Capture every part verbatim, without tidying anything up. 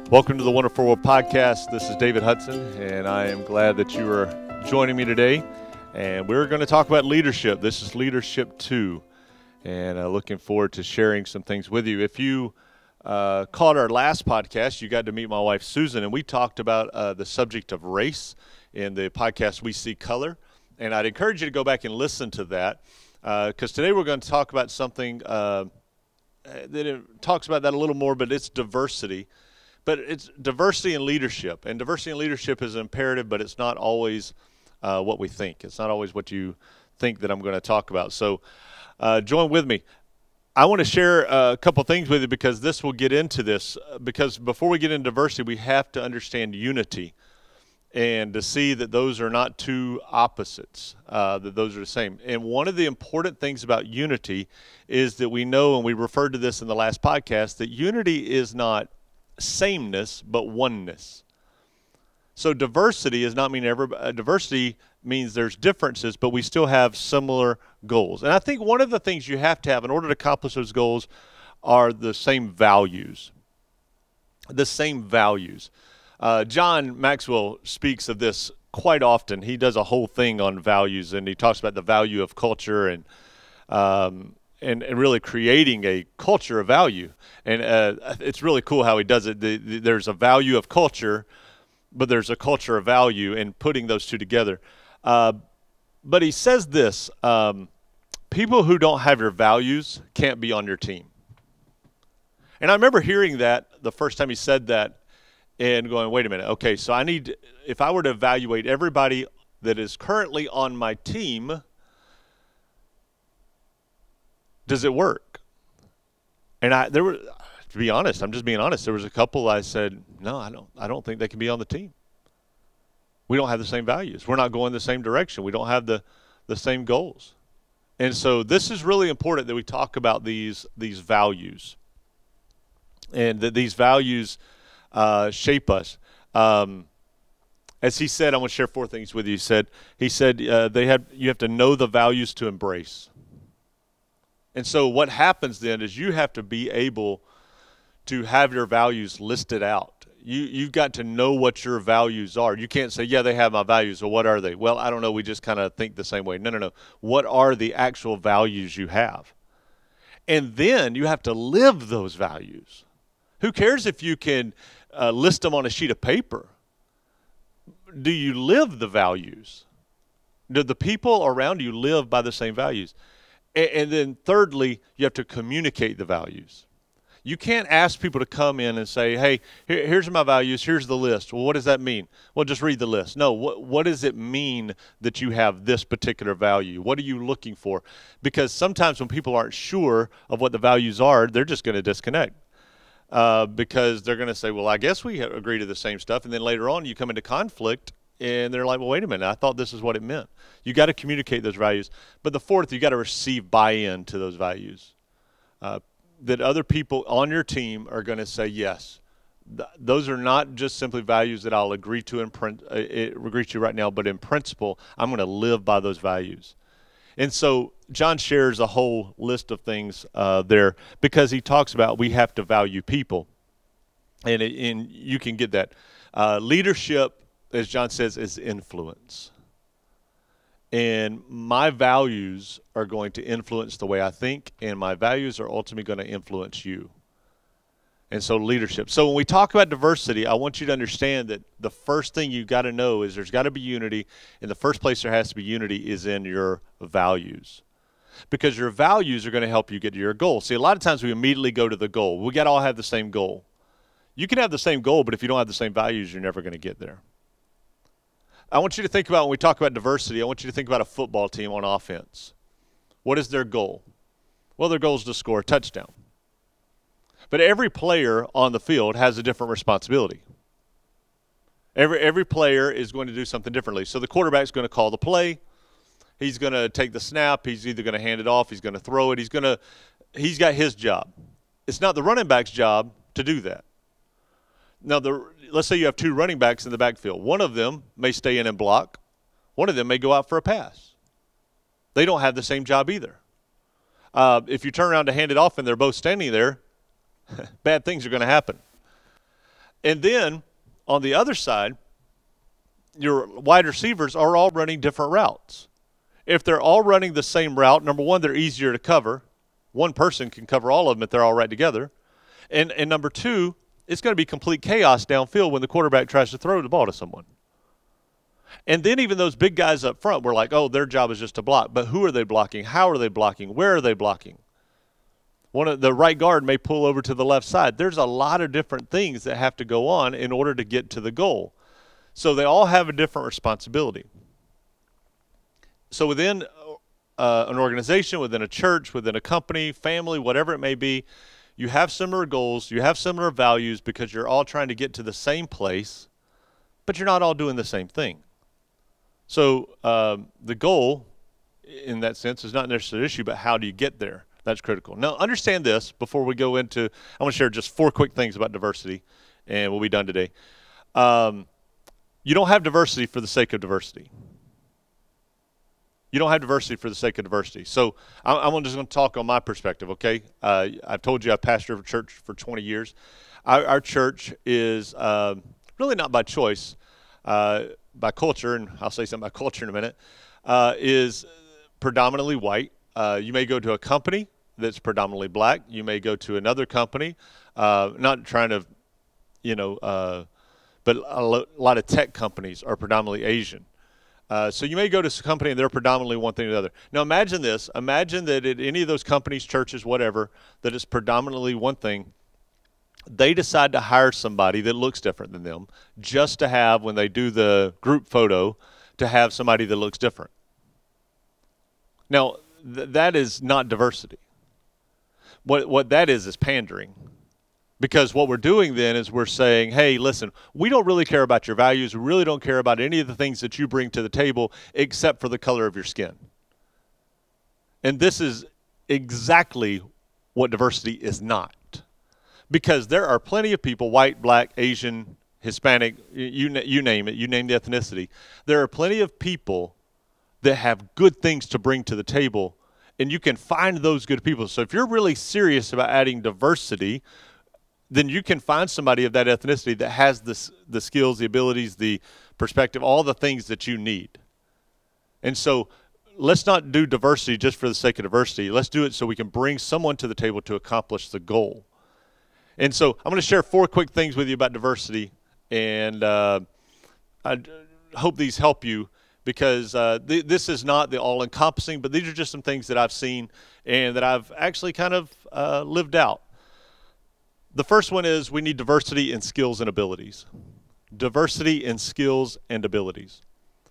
Welcome to the Wonderful World Podcast. This is David Hudson, and I am glad that you are joining me today. And we're going to talk about leadership. This is Leadership two, and uh, looking forward to sharing some things with you. If you uh, caught our last podcast, you got to meet my wife, Susan, and we talked about uh, the subject of race in the podcast We See Color. And I'd encourage you to go back and listen to that, because uh, today we're going to talk about something uh, that it talks about that a little more, but it's diversity. But it's diversity in leadership, and diversity in leadership is imperative, but it's not always uh, what we think. It's not always what you think that I'm going to talk about. So uh, join with me. I want to share a couple things with you because this will get into this. Because before we get into diversity, we have to understand unity and to see that those are not two opposites, uh, that those are the same. And one of the important things about unity is that we know, and we referred to this in the last podcast, that unity is not sameness, but oneness. So diversity does not mean every, uh, diversity means there's differences, but we still have similar goals. And I think one of the things you have to have in order to accomplish those goals are the same values. The same values. Uh, John Maxwell speaks of this quite often. He does a whole thing on values, and he talks about the value of culture and um, And, and really creating a culture of value. And uh, it's really cool how he does it. The, the, there's a value of culture, but there's a culture of value, and putting those two together. Uh, but he says this, um, people who don't have your values can't be on your team. And I remember hearing that the first time he said that and going, wait a minute, okay, so I need, if I were to evaluate everybody that is currently on my team, does it work? And I, there were, to be honest, I'm just being honest. There was a couple I said, no, I don't, I don't think they can be on the team. We don't have the same values. We're not going the same direction. We don't have the, the same goals. And so this is really important that we talk about these, these values, and that these values uh, shape us. Um, as he said, I want to share four things with you. He said, he said uh, they have, you have to know the values to embrace. And so what happens then is you have to be able to have your values listed out. You, you've got to know what your values are. You can't say, yeah, they have my values. Well, what are they? Well, I don't know. We just kind of think the same way. No, no, no. What are the actual values you have? And then you have to live those values. Who cares if you can uh, list them on a sheet of paper? Do you live the values? Do the people around you live by the same values? And then thirdly, you have to communicate the values. You can't ask people to come in and say, hey, here, here's my values, here's the list. Well, what does that mean? Well, just read the list. No, what, what does it mean that you have this particular value? What are you looking for? Because sometimes when people aren't sure of what the values are, they're just going to disconnect. Uh, because they're going to say, well, I guess we agree to the same stuff. And then later on, you come into conflict, and they're like, well, wait a minute, I thought this is what it meant. You got to communicate those values. But the fourth, you got to receive buy-in to those values. Uh, that other people on your team are going to say, yes. Th- those are not just simply values that I'll agree to in print, uh, agree to right now, but in principle, I'm going to live by those values. And so John shares a whole list of things uh, there because he talks about we have to value people. And, it, and you can get that. Uh, leadership, as John says, is influence. And my values are going to influence the way I think, and my values are ultimately going to influence you. And so leadership. So when we talk about diversity, I want you to understand that the first thing you've got to know is there's got to be unity, and the first place there has to be unity is in your values. Because your values are going to help you get to your goal. See, a lot of times we immediately go to the goal. We got to all have the same goal. You can have the same goal, but if you don't have the same values, you're never going to get there. I want you to think about, when we talk about diversity, I want you to think about a football team on offense. What is their goal? Well, their goal is to score a touchdown. But every player on the field has a different responsibility. Every every player is going to do something differently. So the quarterback's going to call the play. He's going to take the snap. He's either going to hand it off. He's going to throw it. He's going to, he's got his job. It's not the running back's job to do that. Now, the, let's say you have two running backs in the backfield. One of them may stay in and block. One of them may go out for a pass. They don't have the same job either. Uh, if you turn around to hand it off and they're both standing there, bad things are going to happen. And then on the other side, your wide receivers are all running different routes. If they're all running the same route, number one, they're easier to cover. One person can cover all of them if they're all right together. And, and number two, it's going to be complete chaos downfield when the quarterback tries to throw the ball to someone. And then even those big guys up front were like, oh, their job is just to block. But who are they blocking? How are they blocking? Where are they blocking? One of the right guard may pull over to the left side. There's a lot of different things that have to go on in order to get to the goal. So they all have a different responsibility. So within uh, an organization, within a church, within a company, family, whatever it may be, you have similar goals, you have similar values because you're all trying to get to the same place, but you're not all doing the same thing. So um, the goal, in that sense, is not necessarily an issue, but how do you get there? That's critical. Now, understand this before we go into, I want to share just four quick things about diversity, and we'll be done today. Um, you don't have diversity for the sake of diversity. You don't have diversity for the sake of diversity. So I'm, I'm just going to talk on my perspective, okay? Uh, I've told you I've pastored a church for twenty years. Our, our church is uh, really not by choice, uh, by culture, and I'll say something about culture in a minute, uh, is predominantly white. Uh, you may go to a company that's predominantly black. You may go to another company, uh, not trying to, you know, uh, but a, lo- a lot of tech companies are predominantly Asian. Uh, so you may go to a company and they're predominantly one thing or the other. Now imagine this. Imagine that at any of those companies, churches, whatever, that is predominantly one thing, they decide to hire somebody that looks different than them just to have, when they do the group photo, to have somebody that looks different. Now, th- that is not diversity. What what that is is pandering. Because what we're doing then is we're saying, hey, listen, we don't really care about your values. We really don't care about any of the things that you bring to the table except for the color of your skin. And this is exactly what diversity is not. Because there are plenty of people, white, black, Asian, Hispanic, you, you name it, you name the ethnicity. There are plenty of people that have good things to bring to the table, and you can find those good people. So if you're really serious about adding diversity, then you can find somebody of that ethnicity that has the, the skills, the abilities, the perspective, all the things that you need. And so let's not do diversity just for the sake of diversity. Let's do it so we can bring someone to the table to accomplish the goal. And so I'm going to share four quick things with you about diversity, and uh, I hope these help you because uh, th- this is not the all-encompassing, but these are just some things that I've seen and that I've actually kind of uh, lived out. The first one is we need diversity in skills and abilities. Diversity in skills and abilities.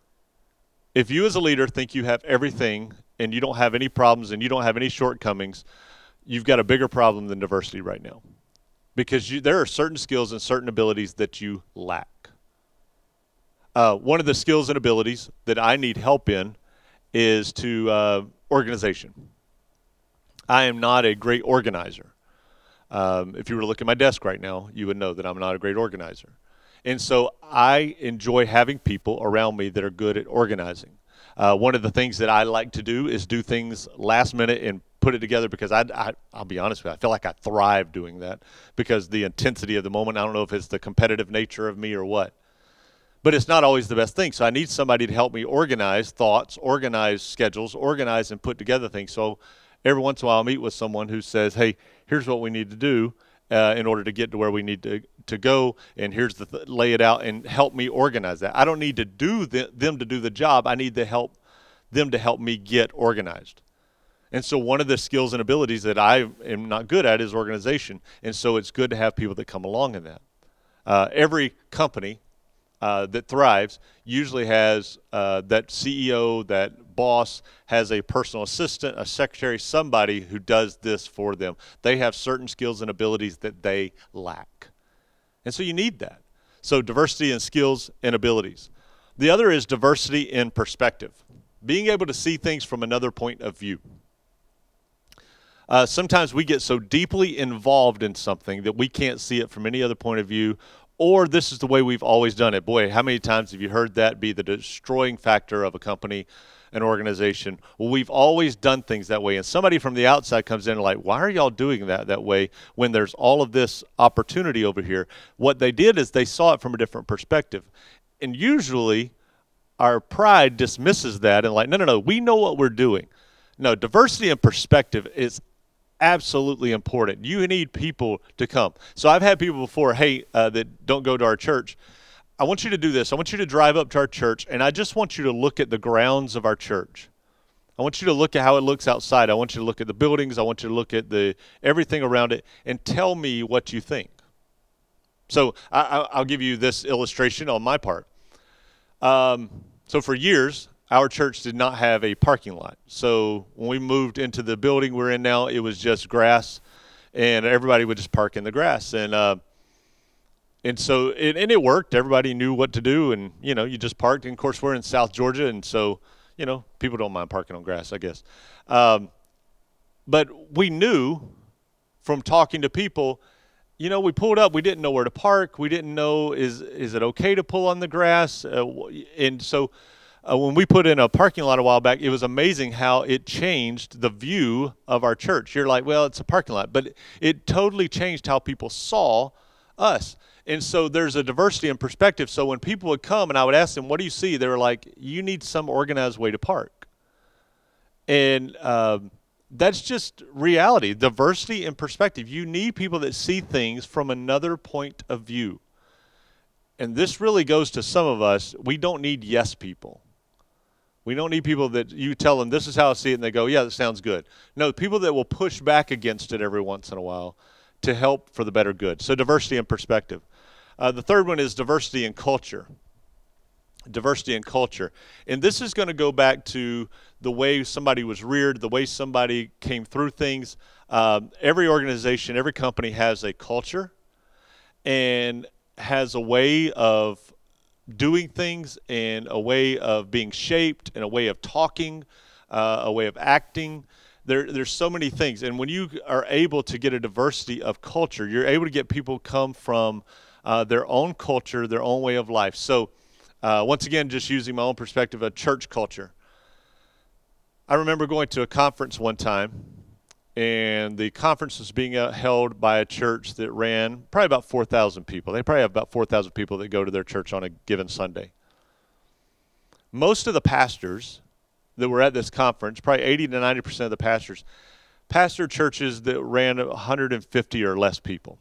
If you as a leader think you have everything and you don't have any problems and you don't have any shortcomings, you've got a bigger problem than diversity right now. Because you, there are certain skills and certain abilities that you lack. Uh, one of the skills and abilities that I need help in is to uh, organization. I am not a great organizer. Um, if you were to look at my desk right now, you would know that I'm not a great organizer. And so I enjoy having people around me that are good at organizing. Uh, one of the things that I like to do is do things last minute and put it together because I, I, I'll be honest with you, I feel like I thrive doing that because the intensity of the moment, I don't know if it's the competitive nature of me or what. But it's not always the best thing. So I need somebody to help me organize thoughts, organize schedules, organize and put together things. So every once in a while I'll meet with someone who says, hey, here's what we need to do uh, in order to get to where we need to, to go, and here's the th- lay it out and help me organize that. I don't need to do the, them to do the job. I need to help them to help me get organized. And so one of the skills and abilities that I am not good at is organization, and so it's good to have people that come along in that. Uh, every company uh, that thrives usually has uh, that C E O, that boss has a personal assistant, a secretary, somebody who does this for them. They have certain skills and abilities that they lack. And so you need that. So diversity in skills and abilities. The other is diversity in perspective, being able to see things from another point of view. Uh, sometimes we get so deeply involved in something that we can't see it from any other point of view, or this is the way we've always done it. Boy, how many times have you heard that be the destroying factor of a company? an organization. Well, we've always done things that way. And somebody from the outside comes in and like, why are y'all doing that that way when there's all of this opportunity over here? What they did is they saw it from a different perspective. And usually our pride dismisses that and like, no, no, no, we know what we're doing. No, diversity and perspective is absolutely important. You need people to come. So I've had people before, hey, uh, that don't go to our church. I want you to do this. I want you to drive up to our church, and I just want you to look at the grounds of our church. I want you to look at how it looks outside. I want you to look at the buildings. I want you to look at the everything around it, and tell me what you think. So I, I'll give you this illustration on my part. Um, so for years, our church did not have a parking lot. So when we moved into the building we're in now, it was just grass, and everybody would just park in the grass. And uh, and so it, and it worked. Everybody knew what to do, and you know, you just parked. And of course, we're in South Georgia, and so you know, people don't mind parking on grass, I guess. Um, but we knew from talking to people, you know, we pulled up. We didn't know where to park. We didn't know is is it okay to pull on the grass, uh, and so. Uh, when we put in a parking lot a while back, it was amazing how it changed the view of our church. You're like, well, it's a parking lot, but it totally changed how people saw us. And so there's a diversity in perspective. So when people would come and I would ask them, what do you see? They were like, you need some organized way to park. And um, that's just reality, diversity in perspective. You need people that see things from another point of view. And this really goes to some of us. We don't need yes people. We don't need people that you tell them, this is how I see it, and they go, yeah, that sounds good. No, people that will push back against it every once in a while to help for the better good. So diversity and perspective. Uh, the third one is diversity in culture. Diversity in culture. And this is going to go back to the way somebody was reared, the way somebody came through things. Um, every organization, every company has a culture and has a way of doing things and a way of being shaped and a way of talking, uh, a way of acting. There, there's so many things. And when you are able to get a diversity of culture, you're able to get people come from uh, their own culture, their own way of life. So uh, once again, just using my own perspective of church culture. I remember going to a conference one time, and the conference was being held by a church that ran probably about four thousand people. They probably have about four thousand people that go to their church on a given Sunday. Most of the pastors that were at this conference, probably eighty to ninety percent of the pastors, pastored churches that ran one hundred fifty or less people.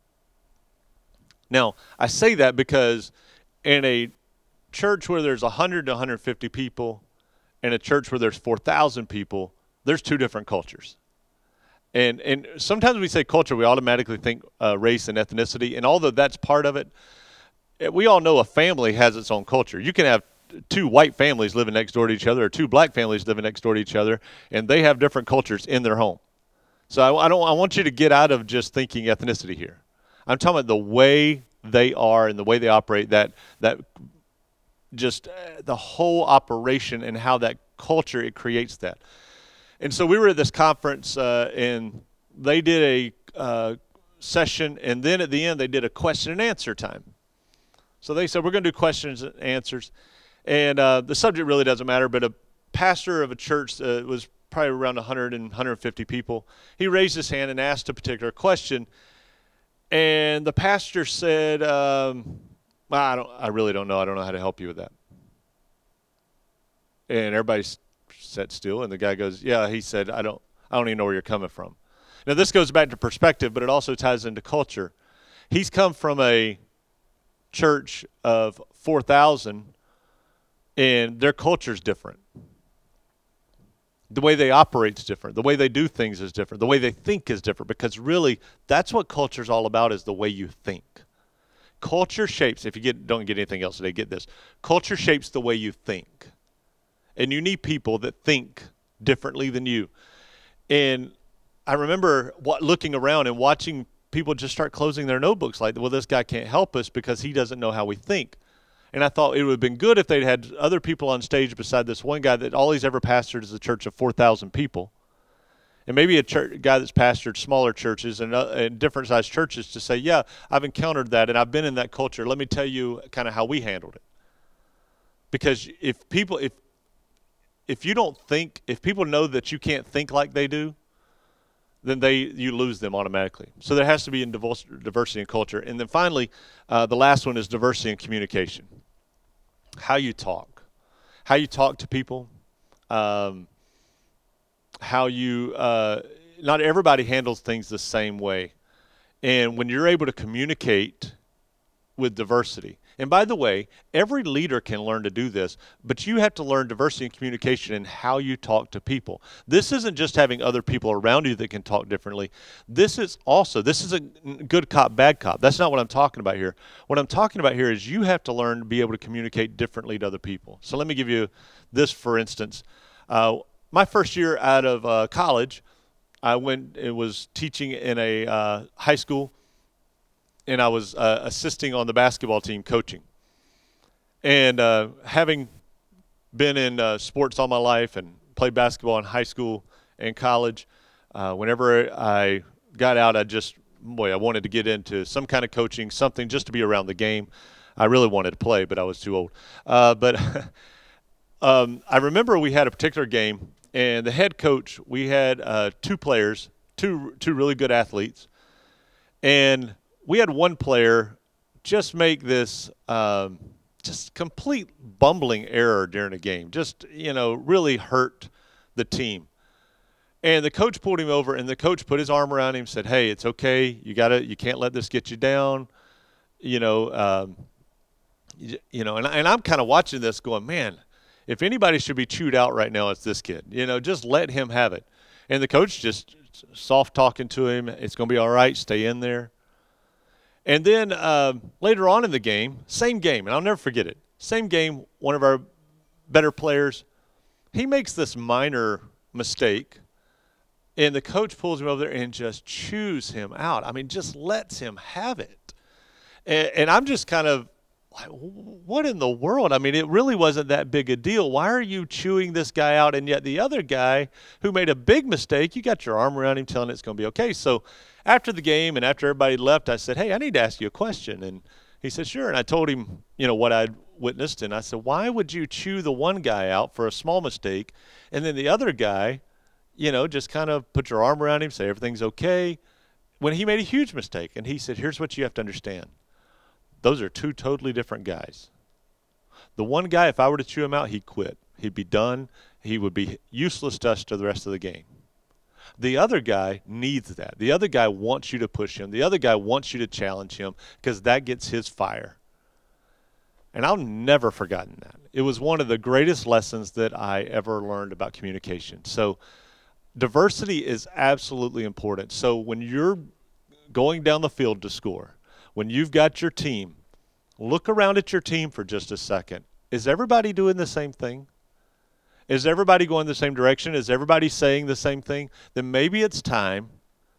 Now, I say that because in a church where there's one hundred to one hundred fifty people and a church where there's four thousand people, there's two different cultures. And and sometimes we say culture, we automatically think uh, race and ethnicity. And although that's part of it, we all know a family has its own culture. You can have two white families living next door to each other or two black families living next door to each other, and they have different cultures in their home. So I, I don't. I want you to get out of just thinking ethnicity here. I'm talking about the way they are and the way they operate, that that just uh, the whole operation and how that culture, it creates that. And so we were at this conference, uh, and they did a uh, session, and then at the end they did a question and answer time. So they said, we're going to do questions and answers. And uh, the subject really doesn't matter, but a pastor of a church uh, was probably around one hundred and one hundred fifty people. He raised his hand and asked a particular question. And the pastor said, um, well, I, don't, I really don't know. I don't know how to help you with that. And everybody's sat still, and the guy goes, yeah, he said, I don't I don't even know where you're coming from. Now, this goes back to perspective, but it also ties into culture. He's come from a church of four thousand, and their culture is different. The way they operate is different. The way they do things is different. The way they think is different, because really that's what culture is all about, is the way you think. Culture shapes, if you get don't get anything else today, get this. Culture shapes the way you think. And you need people that think differently than you. And I remember what, looking around and watching people just start closing their notebooks like, well, this guy can't help us because he doesn't know how we think. And I thought it would have been good if they'd had other people on stage beside this one guy that all he's ever pastored is a church of four thousand people. And maybe a church, guy that's pastored smaller churches and, uh, and different sized churches to say, yeah, I've encountered that and I've been in that culture. Let me tell you kind of how we handled it. Because if people, if if you don't think, if people know that you can't think like they do, then they you lose them automatically. So there has to be in diversity in culture. And then finally, uh, the last one is diversity in communication. How you talk, how you talk to people, um, how you. Uh, not everybody handles things the same way, and when you're able to communicate with diversity. And by the way, every leader can learn to do this, but you have to learn diversity and communication in how you talk to people. This isn't just having other people around you that can talk differently. This is also, this is a good cop, bad cop. That's not what I'm talking about here. What I'm talking about here is you have to learn to be able to communicate differently to other people. So let me give you this, for instance. Uh, my first year out of uh, college, I went, it was teaching in a uh, high school, and I was uh, assisting on the basketball team coaching. And uh, having been in uh, sports all my life and played basketball in high school and college, uh, whenever I got out, I just, boy, I wanted to get into some kind of coaching, something just to be around the game. I really wanted to play, but I was too old. Uh, but um, I remember we had a particular game, and the head coach, we had uh, two players, two two really good athletes, and we had one player just make this um, just complete bumbling error during a game, just, you know, really hurt the team. And the coach pulled him over, and the coach put his arm around him and said, hey, it's okay. You got to, you can't let this get you down. You know, um, you, you know, and, and I'm kind of watching this going, man, if anybody should be chewed out right now, it's this kid. You know, just let him have it. And the coach just soft talking to him. It's going to be all right. Stay in there. And then uh, later on in the game, same game, and I'll never forget it. Same game, one of our better players, he makes this minor mistake, and the coach pulls him over there and just chews him out. I mean, just lets him have it. And, and I'm just kind of like, what in the world? I mean, it really wasn't that big a deal. Why are you chewing this guy out? And yet the other guy who made a big mistake, you got your arm around him telling him it's going to be okay. So after the game and after everybody left, I said, hey, I need to ask you a question. And he said, sure. And I told him, you know, what I'd witnessed. And I said, why would you chew the one guy out for a small mistake? And then the other guy, you know, just kind of put your arm around him, say everything's okay, when he made a huge mistake. And he said, here's what you have to understand. Those are two totally different guys. The one guy, if I were to chew him out, he'd quit. He'd be done. He would be useless to us to the rest of the game. The other guy needs that. The other guy wants you to push him. The other guy wants you to challenge him because that gets his fire. And I've never forgotten that. It was one of the greatest lessons that I ever learned about communication. So diversity is absolutely important. So when you're going down the field to score, when you've got your team, look around at your team for just a second. Is everybody doing the same thing? Is everybody going the same direction? Is everybody saying the same thing? Then maybe it's time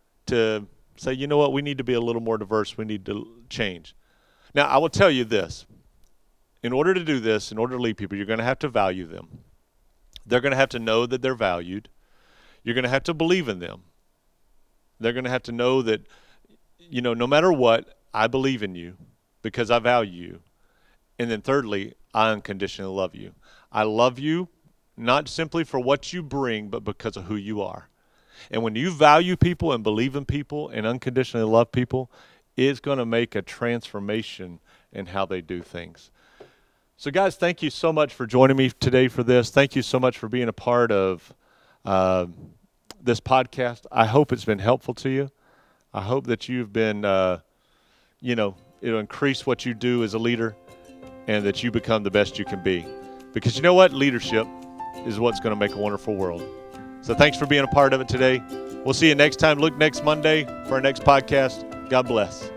to say, you know what, we need to be a little more diverse. We need to change. Now, I will tell you this. In order to do this, in order to lead people, you're going to have to value them. They're going to have to know that they're valued. You're going to have to believe in them. They're going to have to know that, you know, no matter what, I believe in you because I value you. And then thirdly, I unconditionally love you. I love you not simply for what you bring, but because of who you are. And when you value people and believe in people and unconditionally love people, it's going to make a transformation in how they do things. So guys, thank you so much for joining me today for this. Thank you so much for being a part of uh, this podcast. I hope it's been helpful to you. I hope that you've been, uh, you know, it'll increase what you do as a leader and that you become the best you can be. Because you know what? Leadership is what's going to make a wonderful world. So thanks for being a part of it today. We'll see you next time. Look next Monday for our next podcast. God bless.